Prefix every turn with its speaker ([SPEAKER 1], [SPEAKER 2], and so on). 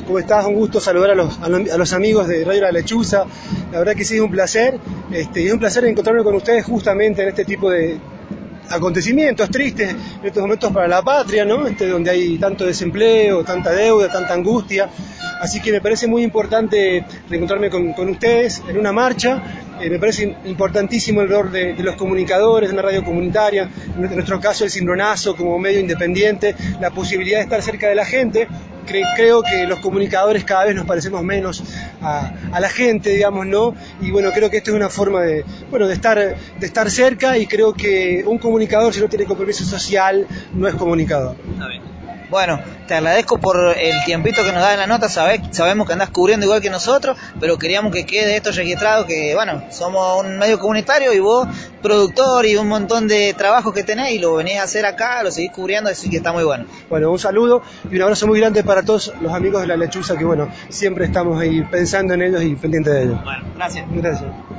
[SPEAKER 1] ¿Cómo estás? Un gusto saludar a los amigos de Radio La Lechuza. La verdad que sí, es un placer. Y es un placer encontrarme con ustedes justamente en este tipo de acontecimientos tristes, en estos momentos para la patria, ¿no? Donde hay tanto desempleo, tanta deuda, tanta angustia. Así que me parece muy importante reencontrarme con ustedes en una marcha. Me parece importantísimo el rol de los comunicadores de una radio comunitaria, en nuestro caso el Cimbronazo como medio independiente, la posibilidad de estar cerca de la gente. Creo que los comunicadores cada vez nos parecemos menos a la gente, digamos, ¿no? Y bueno, creo que esto es una forma de estar cerca, y creo que un comunicador, si no tiene compromiso social, no es comunicador.
[SPEAKER 2] Bueno, te agradezco por el tiempito que nos da en la nota. Sabemos que andás cubriendo igual que nosotros, pero queríamos que quede esto registrado, que bueno, somos un medio comunitario y vos productor y un montón de trabajos que tenés y lo venís a hacer acá, lo seguís cubriendo, así que está muy bueno.
[SPEAKER 1] Bueno, un saludo y un abrazo muy grande para todos los amigos de La Lechuza, que bueno, siempre estamos ahí pensando en ellos y pendientes de ellos.
[SPEAKER 2] Bueno, gracias.
[SPEAKER 1] Gracias.